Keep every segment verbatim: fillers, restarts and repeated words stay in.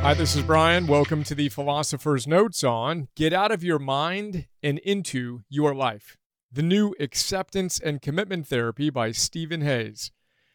Hi, this is Brian. Welcome to the Philosopher's Notes on Get Out of Your Mind and Into Your Life, the new acceptance and commitment therapy by Stephen Hayes.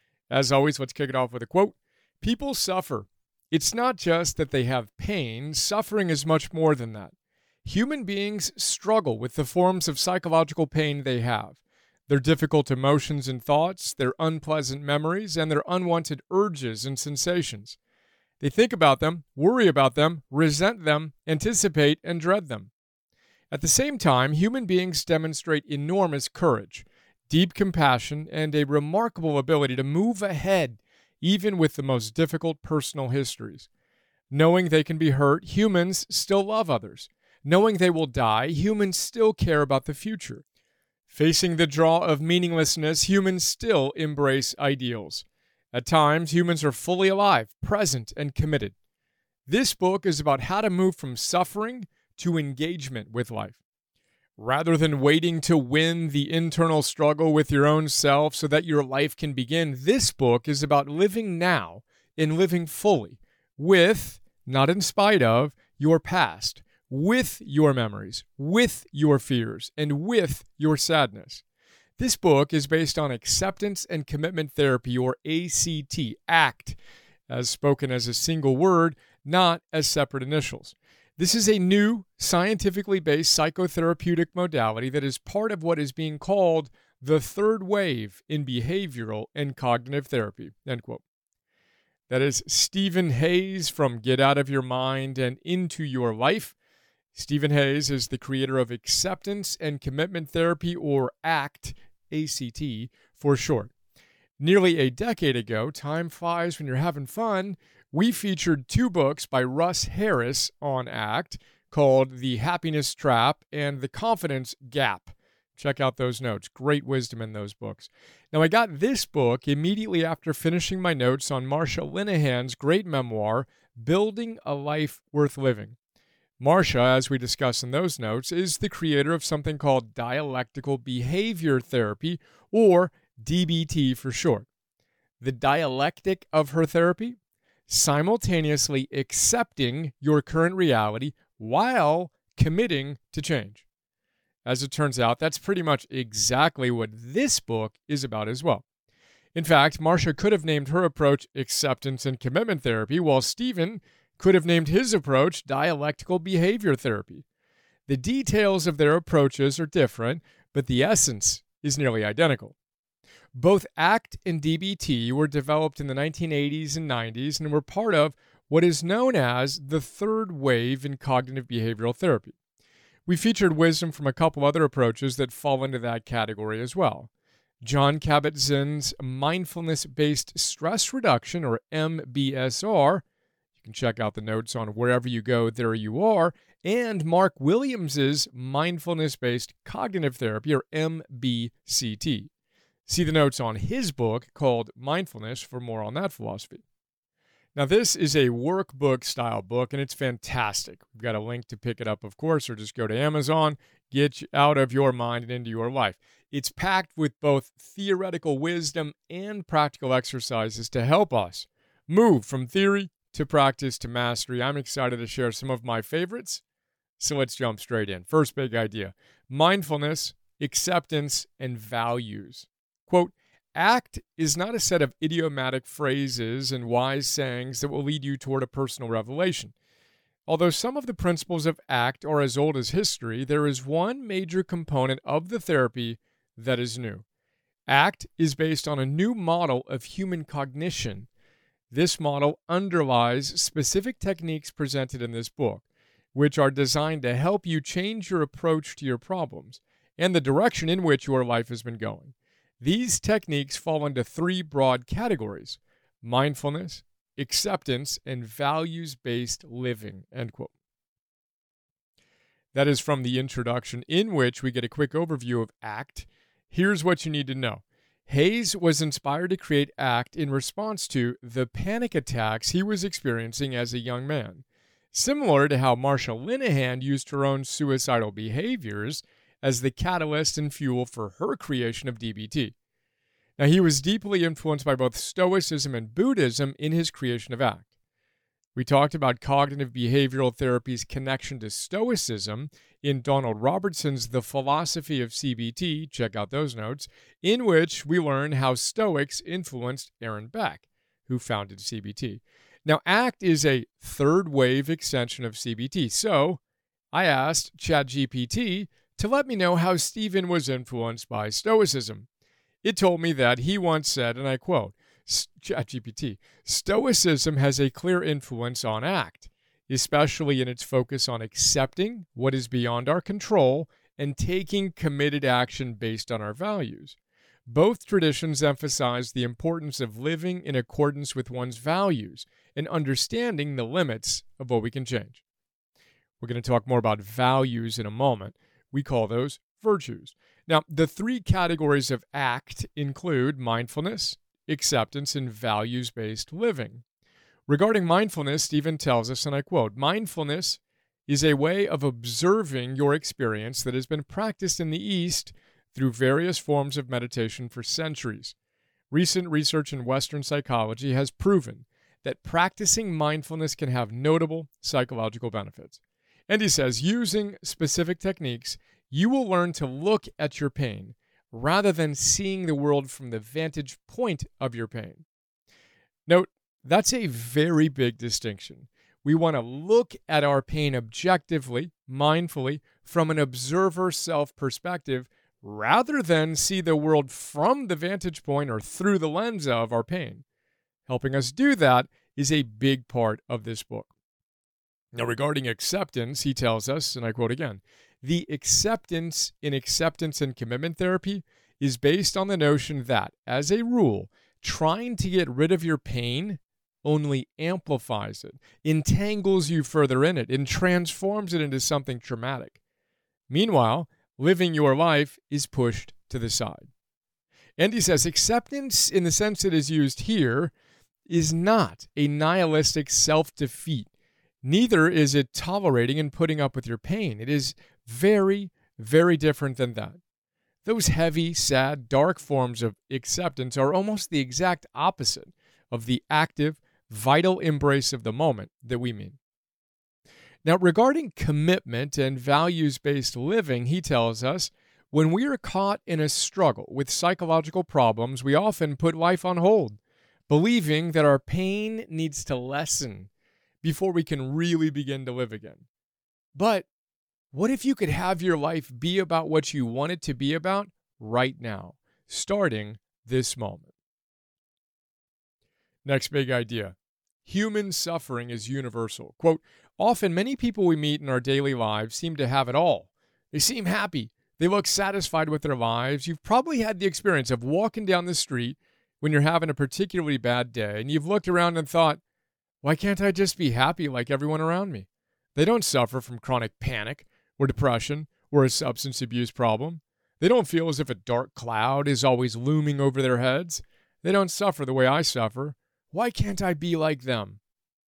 As always, let's kick it off with a quote. People suffer. It's not just that they have pain. Suffering is much more than that. Human beings struggle with the forms of psychological pain they have, their difficult emotions and thoughts, their unpleasant memories, and their unwanted urges and sensations. They think about them, worry about them, resent them, anticipate, and dread them. At the same time, human beings demonstrate enormous courage, deep compassion, and a remarkable ability to move ahead, even with the most difficult personal histories. Knowing they can be hurt, humans still love others. Knowing they will die, humans still care about the future. Facing the draw of meaninglessness, humans still embrace ideals. At times, humans are fully alive, present, and committed. This book is about how to move from suffering to engagement with life. Rather than waiting to win the internal struggle with your own self so that your life can begin, this book is about living now and living fully with, not in spite of, your past, with your memories, with your fears, and with your sadness. This book is based on acceptance and commitment therapy, or A C T, ACT, as spoken as a single word, not as separate initials. This is a new, scientifically based psychotherapeutic modality that is part of what is being called the third wave in behavioral and cognitive therapy, end quote. That is Stephen Hayes from Get Out of Your Mind and Into Your Life. Stephen Hayes is the creator of Acceptance and Commitment Therapy, or ACT, A C T for short. Nearly a decade ago, time flies when you're having fun, we featured two books by Russ Harris on ACT called The Happiness Trap and The Confidence Gap. Check out those notes. Great wisdom in those books. Now, I got this book immediately after finishing my notes on Marsha Linehan's great memoir, Building a Life Worth Living. Marsha, as we discuss in those notes, is the creator of something called dialectical behavior therapy, or D B T for short. The dialectic of her therapy? Simultaneously accepting your current reality while committing to change. As it turns out, that's pretty much exactly what this book is about as well. In fact, Marsha could have named her approach Acceptance and Commitment Therapy, while Stephen could have named his approach Dialectical Behavior Therapy. The details of their approaches are different, but the essence is nearly identical. Both ACT and D B T were developed in the nineteen eighties and nineties and were part of what is known as the third wave in cognitive behavioral therapy. We featured wisdom from a couple other approaches that fall into that category as well. Jon Kabat-Zinn's mindfulness-based stress reduction, or M B S R, you can check out the notes on Wherever You Go, There You Are, and Mark Williams's mindfulness-based cognitive therapy, or M B C T. See the notes on his book called Mindfulness for more on that philosophy. Now, this is a workbook-style book, and it's fantastic. We've got a link to pick it up, of course, or just go to Amazon, Get Out of Your Mind and Into Your Life. It's packed with both theoretical wisdom and practical exercises to help us move from theory to practice to mastery. I'm excited to share some of my favorites, so let's jump straight in. First big idea, mindfulness, acceptance, and values. Quote, ACT is not a set of idiomatic phrases and wise sayings that will lead you toward a personal revelation. Although some of the principles of ACT are as old as history, there is one major component of the therapy that is new. ACT is based on a new model of human cognition. This model underlies specific techniques presented in this book, which are designed to help you change your approach to your problems and the direction in which your life has been going. These techniques fall into three broad categories: mindfulness, acceptance, and values-based living, end quote. That is from the introduction, in which we get a quick overview of ACT. Here's what you need to know. Hayes was inspired to create ACT in response to the panic attacks he was experiencing as a young man. Similar to how Marsha Linehan used her own suicidal behaviors as the catalyst and fuel for her creation of D B T. Now, he was deeply influenced by both Stoicism and Buddhism in his creation of ACT. We talked about cognitive behavioral therapy's connection to Stoicism in Donald Robertson's The Philosophy of C B T, check out those notes, in which we learn how Stoics influenced Aaron Beck, who founded C B T. Now, ACT is a third-wave extension of C B T, so I asked ChatGPT to let me know how Stephen was influenced by Stoicism. It told me that he once said, and I quote, ChatGPT, Stoicism has a clear influence on ACT, especially in its focus on accepting what is beyond our control and taking committed action based on our values. Both traditions emphasize the importance of living in accordance with one's values and understanding the limits of what we can change. We're going to talk more about values in a moment. We call those virtues. Now, the three categories of ACT include mindfulness, acceptance, and values-based living. Regarding mindfulness, Stephen tells us, and I quote, mindfulness is a way of observing your experience that has been practiced in the East through various forms of meditation for centuries. Recent research in Western psychology has proven that practicing mindfulness can have notable psychological benefits. And he says, using specific techniques, you will learn to look at your pain rather than seeing the world from the vantage point of your pain. Note, that's a very big distinction. We want to look at our pain objectively, mindfully, from an observer self perspective, rather than see the world from the vantage point or through the lens of our pain. Helping us do that is a big part of this book. Now, regarding acceptance, he tells us, and I quote again, the acceptance in acceptance and commitment therapy is based on the notion that, as a rule, trying to get rid of your pain only amplifies it, entangles you further in it, and transforms it into something traumatic. Meanwhile, living your life is pushed to the side. And he says acceptance, in the sense it is used here, is not a nihilistic self-defeat. Neither is it tolerating and putting up with your pain. It is very, very different than that. Those heavy, sad, dark forms of acceptance are almost the exact opposite of the active, vital embrace of the moment that we mean. Now, regarding commitment and values-based living, he tells us, when we are caught in a struggle with psychological problems, we often put life on hold, believing that our pain needs to lessen before we can really begin to live again. But what if you could have your life be about what you want it to be about right now, starting this moment? Next big idea. Human suffering is universal. Quote, often many people we meet in our daily lives seem to have it all. They seem happy. They look satisfied with their lives. You've probably had the experience of walking down the street when you're having a particularly bad day, and you've looked around and thought, why can't I just be happy like everyone around me? They don't suffer from chronic panic or depression or a substance abuse problem. They don't feel as if a dark cloud is always looming over their heads. They don't suffer the way I suffer. Why can't I be like them?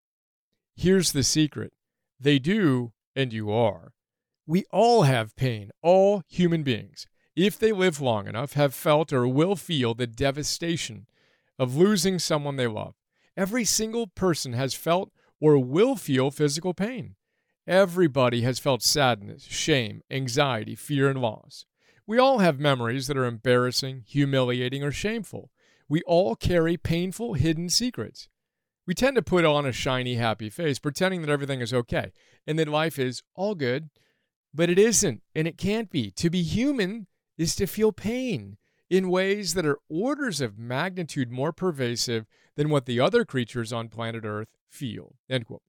Here's the secret. They do, and you are. We all have pain. All human beings, if they live long enough, have felt or will feel the devastation of losing someone they love. Every single person has felt or will feel physical pain. Everybody has felt sadness, shame, anxiety, fear, and loss. We all have memories that are embarrassing, humiliating, or shameful. We all carry painful, hidden secrets. We tend to put on a shiny, happy face, pretending that everything is okay, and that life is all good. But it isn't, and it can't be. To be human is to feel pain in ways that are orders of magnitude more pervasive than what the other creatures on planet Earth feel. End quote.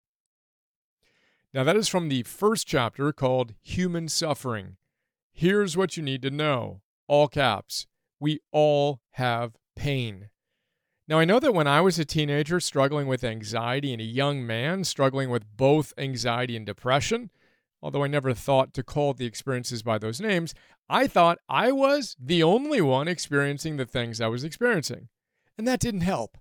Now, that is from the first chapter called Human Suffering. Here's what you need to know. All caps. We all have pain. Now, I know that when I was a teenager struggling with anxiety and a young man struggling with both anxiety and depression, although I never thought to call the experiences by those names, I thought I was the only one experiencing the things I was experiencing. And that didn't help.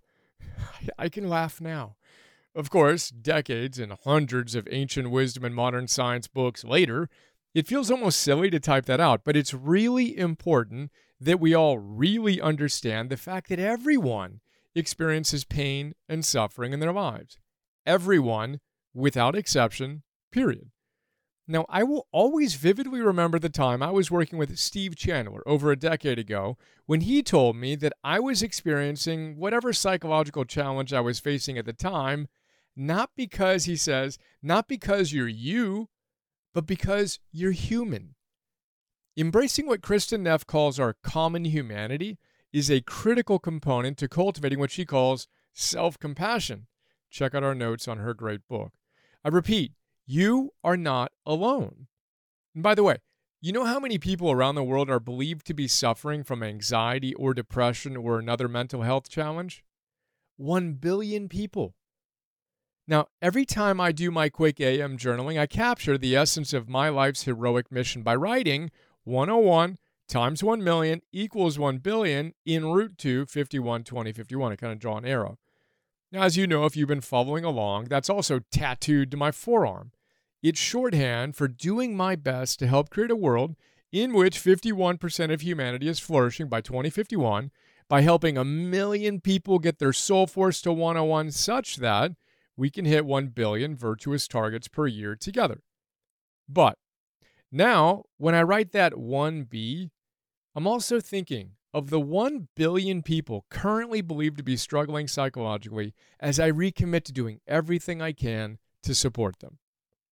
I can laugh now. Of course, decades and hundreds of ancient wisdom and modern science books later, it feels almost silly to type that out, but it's really important that we all really understand the fact that everyone experiences pain and suffering in their lives. everyone without exception, period. Now, I will always vividly remember the time I was working with Steve Chandler over a decade ago when he told me that I was experiencing whatever psychological challenge I was facing at the time, not because, he says, not because you're you, but because you're human. Embracing what Kristin Neff calls our common humanity is a critical component to cultivating what she calls self-compassion. Check out our notes on her great book. I repeat, you are not alone. And by the way, you know how many people around the world are believed to be suffering from anxiety or depression or another mental health challenge? One billion people. Now, every time I do my quick A M journaling, I capture the essence of my life's heroic mission by writing one oh one times one million equals one billion in root two, fifty-one, twenty, fifty-one. I kind of draw an arrow. Now, as you know, if you've been following along, that's also tattooed to my forearm. It's shorthand for doing my best to help create a world in which fifty-one percent of humanity is flourishing by twenty fifty-one by helping a million people get their soul force to one oh one such that we can hit one billion virtuous targets per year together. But now, when I write that one B, I'm also thinking of the one billion people currently believed to be struggling psychologically as I recommit to doing everything I can to support them.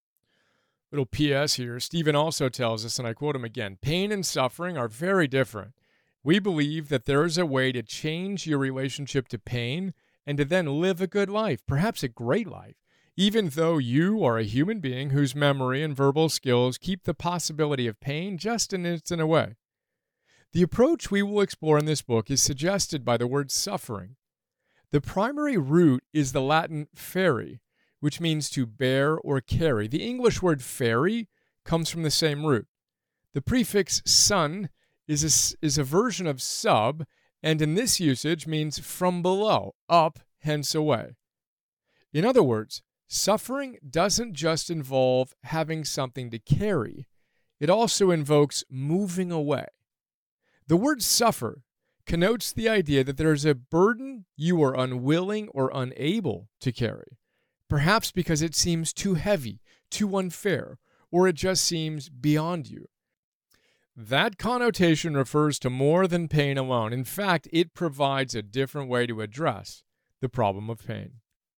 Little P S here, Stephen also tells us, and I quote him again, pain and suffering are very different. We believe that there is a way to change your relationship to pain and to then live a good life, perhaps a great life, even though you are a human being whose memory and verbal skills keep the possibility of pain just an instant away. The approach we will explore in this book is suggested by the word suffering. The primary root is the Latin fere, which means to bear or carry. The English word ferry comes from the same root. The prefix sun is a, is a version of sub, and in this usage means from below, up, hence away. In other words, suffering doesn't just involve having something to carry. It also invokes moving away. The word suffer connotes the idea that there is a burden you are unwilling or unable to carry, perhaps because it seems too heavy, too unfair, or it just seems beyond you. That connotation refers to more than pain alone. In fact, it provides a different way to address the problem of pain.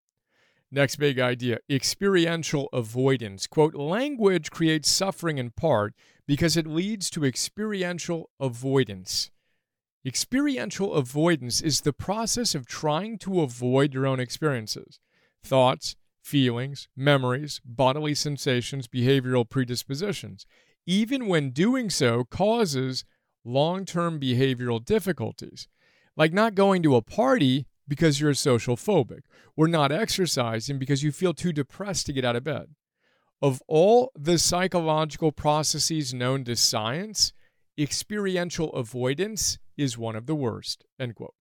Next big idea, experiential avoidance. Quote, language creates suffering in part because it leads to experiential avoidance. Experiential avoidance is the process of trying to avoid your own experiences, thoughts, feelings, memories, bodily sensations, behavioral predispositions, even when doing so causes long-term behavioral difficulties, like not going to a party because you're social phobic, or not exercising because you feel too depressed to get out of bed. Of all the psychological processes known to science, experiential avoidance is one of the worst, end quote.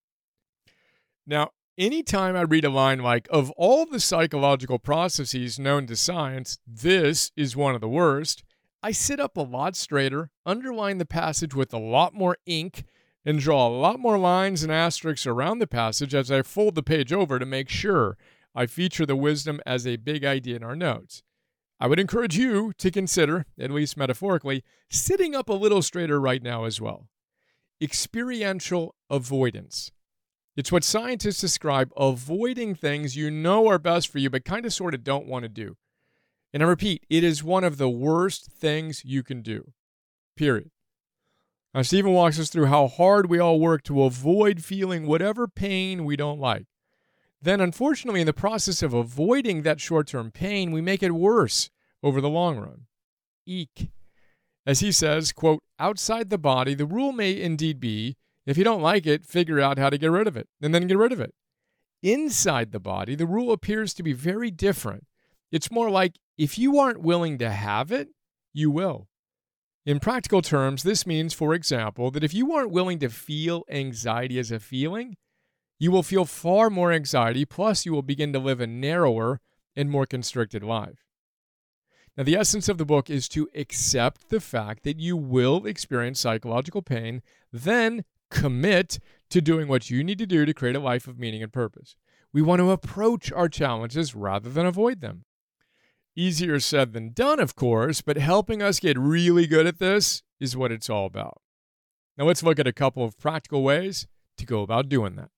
Now, anytime I read a line like, of all the psychological processes known to science, this is one of the worst, I sit up a lot straighter, underline the passage with a lot more ink, and draw a lot more lines and asterisks around the passage as I fold the page over to make sure I feature the wisdom as a big idea in our notes. I would encourage you to consider, at least metaphorically, sitting up a little straighter right now as well. Experiential avoidance. It's what scientists describe avoiding things you know are best for you but kind of sort of don't want to do. And I repeat, it is one of the worst things you can do. Period. Now, Stephen walks us through how hard we all work to avoid feeling whatever pain we don't like. Then, unfortunately, in the process of avoiding that short-term pain, we make it worse over the long run. Eek. As he says, quote, outside the body, the rule may indeed be, if you don't like it, figure out how to get rid of it, and then get rid of it. Inside the body, the rule appears to be very different. It's more like, if you aren't willing to have it, you will. In practical terms, this means, for example, that if you aren't willing to feel anxiety as a feeling, you will feel far more anxiety, plus you will begin to live a narrower and more constricted life. Now, the essence of the book is to accept the fact that you will experience psychological pain, then commit to doing what you need to do to create a life of meaning and purpose. We want to approach our challenges rather than avoid them. Easier said than done, of course, but helping us get really good at this is what it's all about. Now let's look at a couple of practical ways to go about doing that.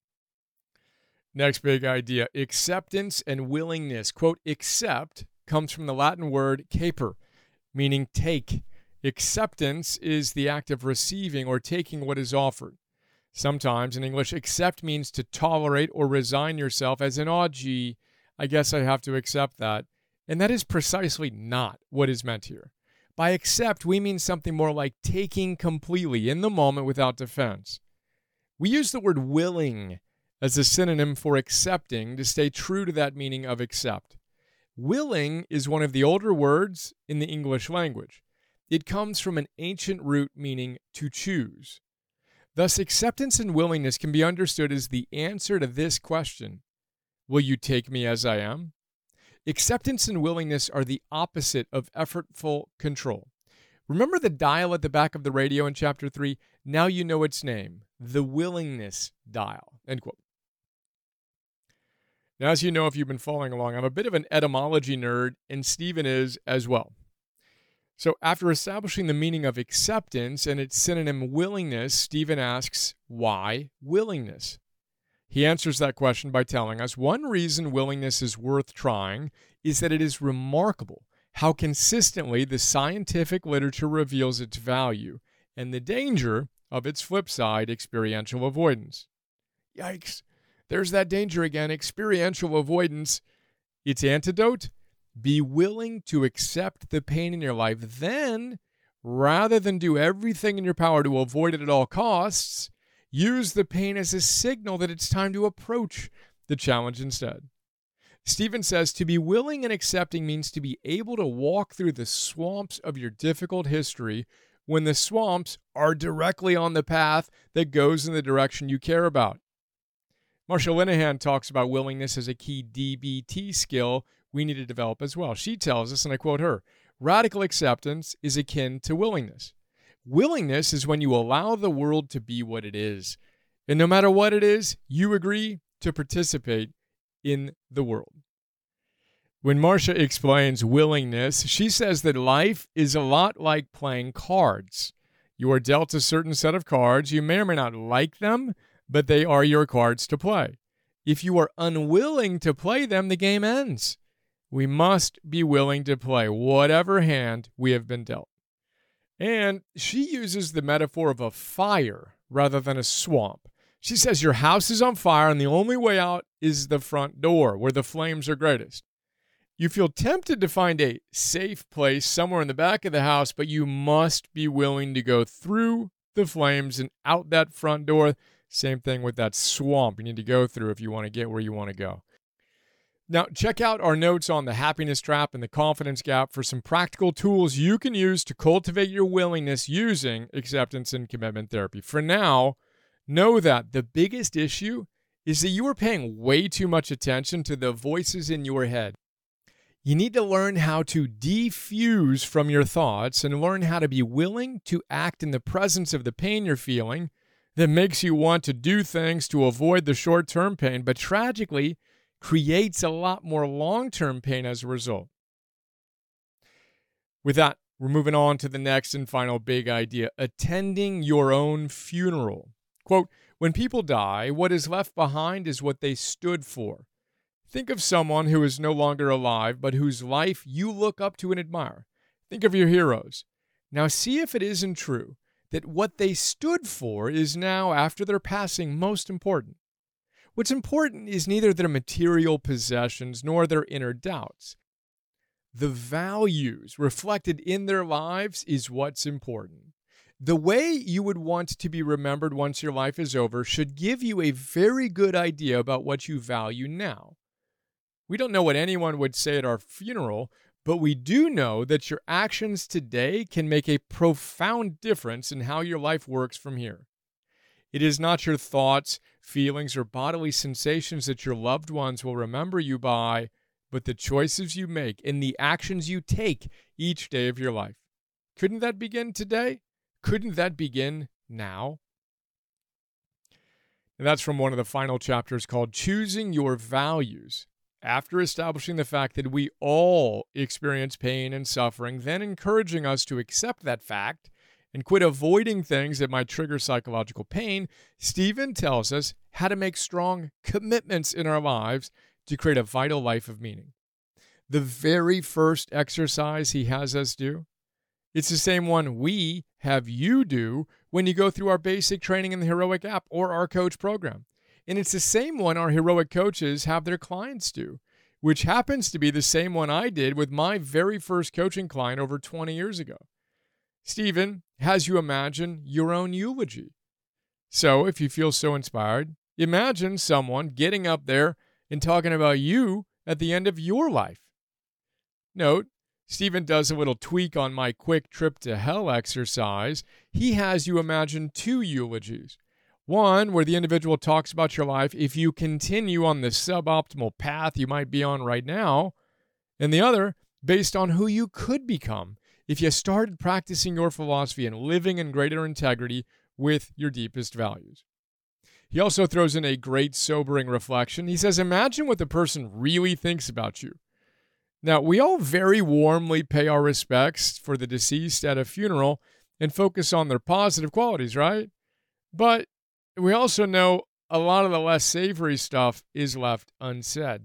Next big idea, acceptance and willingness. Quote, accept comes from the Latin word caper, meaning take. Acceptance is the act of receiving or taking what is offered. Sometimes in English, accept means to tolerate or resign yourself as in, oh, gee, I guess I have to accept that. And that is precisely not what is meant here. By accept, we mean something more like taking completely in the moment without defense. We use the word willing as a synonym for accepting to stay true to that meaning of accept. Willing is one of the older words in the English language. It comes from an ancient root meaning to choose. Thus, acceptance and willingness can be understood as the answer to this question: will you take me as I am? Acceptance and willingness are the opposite of effortful control. Remember the dial at the back of the radio in chapter three? Now you know its name, the willingness dial. End quote. Now, as you know, if you've been following along, I'm a bit of an etymology nerd, and Stephen is as well. So after establishing the meaning of acceptance and its synonym willingness, Stephen asks, why willingness? He answers that question by telling us one reason willingness is worth trying is that it is remarkable how consistently the scientific literature reveals its value and the danger of its flip side, experiential avoidance. Yikes, there's that danger again, experiential avoidance. Its antidote? Be willing to accept the pain in your life. Then, rather than do everything in your power to avoid it at all costs, use the pain as a signal that it's time to approach the challenge instead. Stephen says to be willing and accepting means to be able to walk through the swamps of your difficult history when the swamps are directly on the path that goes in the direction you care about. Marsha Linehan talks about willingness as a key D B T skill we need to develop as well. She tells us, and I quote her, radical acceptance is akin to willingness. Willingness is when you allow the world to be what it is. And no matter what it is, you agree to participate in the world. When Marsha explains willingness, she says that life is a lot like playing cards. You are dealt a certain set of cards. You may or may not like them, but they are your cards to play. If you are unwilling to play them, the game ends. We must be willing to play whatever hand we have been dealt. And she uses the metaphor of a fire rather than a swamp. She says your house is on fire and the only way out is the front door where the flames are greatest. You feel tempted to find a safe place somewhere in the back of the house, but you must be willing to go through the flames and out that front door. Same thing with that swamp you need to go through if you want to get where you want to go. Now, check out our notes on the happiness trap and the confidence gap for some practical tools you can use to cultivate your willingness using acceptance and commitment therapy. For now, know that the biggest issue is that you are paying way too much attention to the voices in your head. You need to learn how to defuse from your thoughts and learn how to be willing to act in the presence of the pain you're feeling that makes you want to do things to avoid the short-term pain, but tragically creates a lot more long-term pain as a result. With that, we're moving on to the next and final big idea, attending your own funeral. Quote, when people die, what is left behind is what they stood for. Think of someone who is no longer alive, but whose life you look up to and admire. Think of your heroes. Now see if it isn't true that what they stood for is now, after their passing, most important. What's important is neither their material possessions nor their inner doubts. The values reflected in their lives is what's important. The way you would want to be remembered once your life is over should give you a very good idea about what you value now. We don't know what anyone would say at our funeral, but we do know that your actions today can make a profound difference in how your life works from here. It is not your thoughts, feelings, or bodily sensations that your loved ones will remember you by, but the choices you make and the actions you take each day of your life. Couldn't that begin today? Couldn't that begin now? And that's from one of the final chapters called Choosing Your Values. After establishing the fact that we all experience pain and suffering, then encouraging us to accept that fact and quit avoiding things that might trigger psychological pain, Stephen tells us how to make strong commitments in our lives to create a vital life of meaning. The very first exercise he has us do, it's the same one we have you do when you go through our basic training in the Heroic app or our coach program. And it's the same one our Heroic coaches have their clients do, which happens to be the same one I did with my very first coaching client over twenty years ago. Stephen has you imagine your own eulogy. So if you feel so inspired, imagine someone getting up there and talking about you at the end of your life. Note, Stephen does a little tweak on my quick trip to hell exercise. He has you imagine two eulogies. One, where the individual talks about your life if you continue on the suboptimal path you might be on right now, and the other, based on who you could become if you started practicing your philosophy and living in greater integrity with your deepest values. He also throws in a great sobering reflection. He says, imagine what the person really thinks about you. Now, we all very warmly pay our respects for the deceased at a funeral and focus on their positive qualities, right? But we also know a lot of the less savory stuff is left unsaid.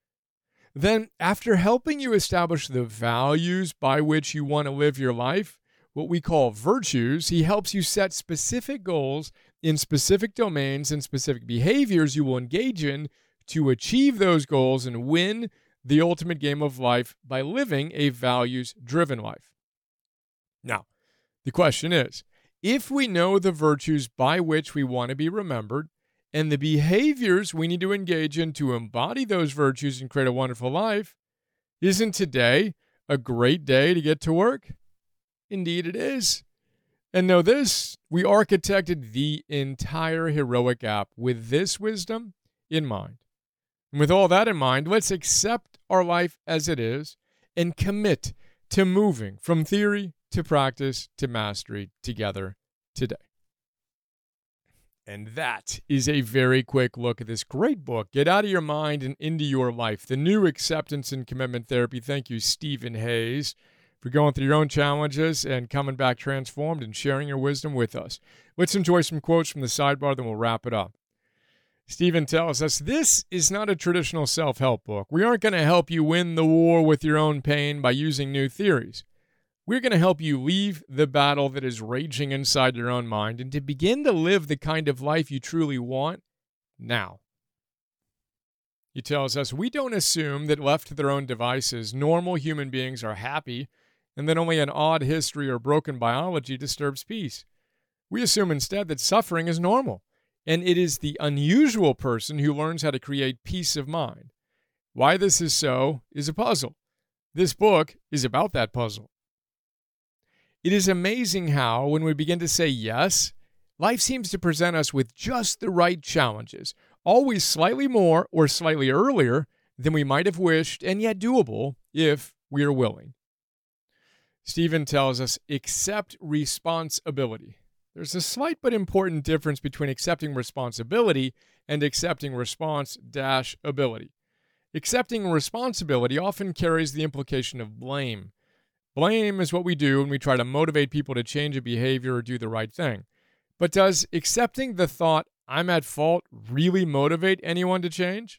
Then, after helping you establish the values by which you want to live your life, what we call virtues, he helps you set specific goals in specific domains and specific behaviors you will engage in to achieve those goals and win the ultimate game of life by living a values-driven life. Now, the question is, if we know the virtues by which we want to be remembered and the behaviors we need to engage in to embody those virtues and create a wonderful life, isn't today a great day to get to work? Indeed it is. And know this, we architected the entire Heroic app with this wisdom in mind. And with all that in mind, let's accept our life as it is and commit to moving from theory to practice to mastery together today. And that is a very quick look at this great book, Get Out of Your Mind and Into Your Life, The New Acceptance and Commitment Therapy. Thank you, Stephen Hayes, for going through your own challenges and coming back transformed and sharing your wisdom with us. Let's enjoy some quotes from the sidebar, then we'll wrap it up. Stephen tells us, this is not a traditional self-help book. We aren't going to help you win the war with your own pain by using new theories. We're going to help you leave the battle that is raging inside your own mind and to begin to live the kind of life you truly want now. He tells us, we don't assume that left to their own devices, normal human beings are happy and that only an odd history or broken biology disturbs peace. We assume instead that suffering is normal, and it is the unusual person who learns how to create peace of mind. Why this is so is a puzzle. This book is about that puzzle. It is amazing how, when we begin to say yes, life seems to present us with just the right challenges, always slightly more or slightly earlier than we might have wished, and yet doable if we are willing. Stephen tells us, accept responsibility. There's a slight but important difference between accepting responsibility and accepting response-ability. Accepting responsibility often carries the implication of blame. Blame is what we do when we try to motivate people to change a behavior or do the right thing. But does accepting the thought, I'm at fault, really motivate anyone to change?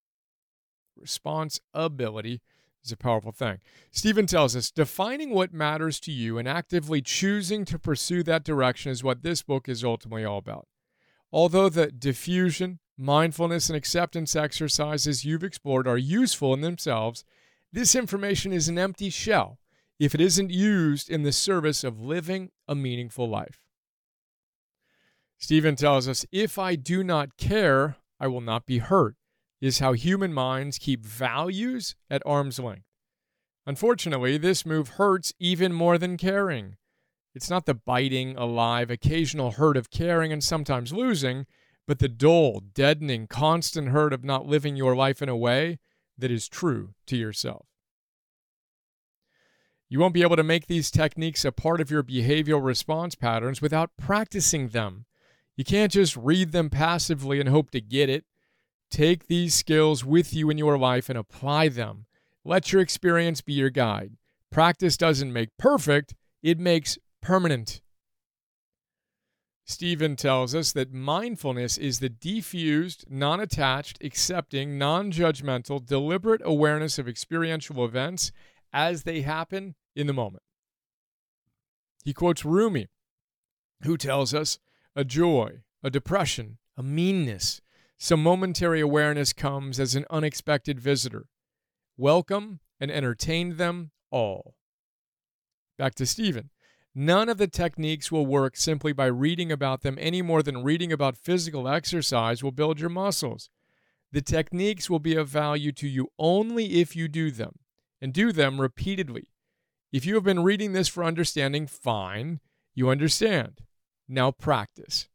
Responsibility is a powerful thing. Stephen tells us, defining what matters to you and actively choosing to pursue that direction is what this book is ultimately all about. Although the diffusion, mindfulness, and acceptance exercises you've explored are useful in themselves, this information is an empty shell if it isn't used in the service of living a meaningful life. Stephen tells us, if I do not care, I will not be hurt, is how human minds keep values at arm's length. Unfortunately, this move hurts even more than caring. It's not the biting, alive, occasional hurt of caring and sometimes losing, but the dull, deadening, constant hurt of not living your life in a way that is true to yourself. You won't be able to make these techniques a part of your behavioral response patterns without practicing them. You can't just read them passively and hope to get it. Take these skills with you in your life and apply them. Let your experience be your guide. Practice doesn't make perfect, it makes permanent. Stephen tells us that mindfulness is the diffused, non-attached, accepting, non-judgmental, deliberate awareness of experiential events as they happen in the moment. He quotes Rumi, who tells us, a joy, a depression, a meanness, some momentary awareness comes as an unexpected visitor. Welcome and entertain them all. Back to Stephen. None of the techniques will work simply by reading about them any more than reading about physical exercise will build your muscles. The techniques will be of value to you only if you do them, and do them repeatedly. If you have been reading this for understanding, fine, you understand. Now practice.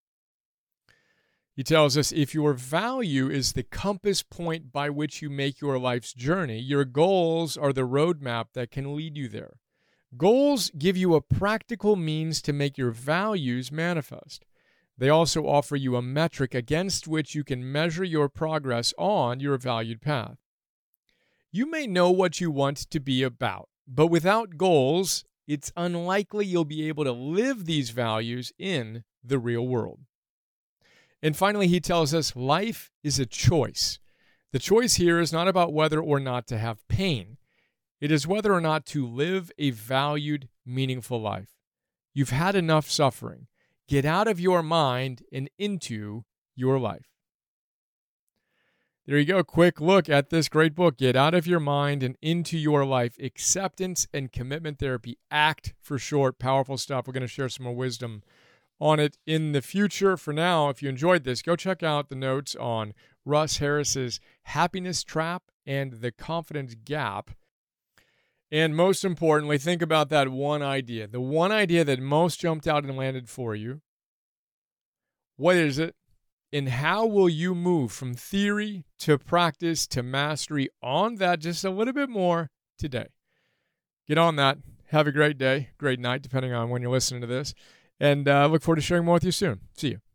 He tells us if your value is the compass point by which you make your life's journey, your goals are the roadmap that can lead you there. Goals give you a practical means to make your values manifest. They also offer you a metric against which you can measure your progress on your valued path. You may know what you want to be about, but without goals, it's unlikely you'll be able to live these values in the real world. And finally, he tells us life is a choice. The choice here is not about whether or not to have pain. It is whether or not to live a valued, meaningful life. You've had enough suffering. Get out of your mind and into your life. There you go. Quick look at this great book, Get Out of Your Mind and Into Your Life, Acceptance and Commitment Therapy, ACT for short. Powerful stuff. We're going to share some more wisdom on it in the future. For now, if you enjoyed this, go check out the notes on Russ Harris's Happiness Trap and The Confidence Gap. And most importantly, think about that one idea, the one idea that most jumped out and landed for you. What is it? And how will you move from theory to practice to mastery on that just a little bit more today? Get on that. Have a great day, great night, depending on when you're listening to this. And I uh, look forward to sharing more with you soon. See you.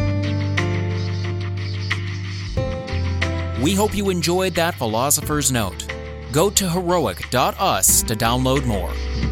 We hope you enjoyed that Philosopher's Note. Go to heroic dot us to download more.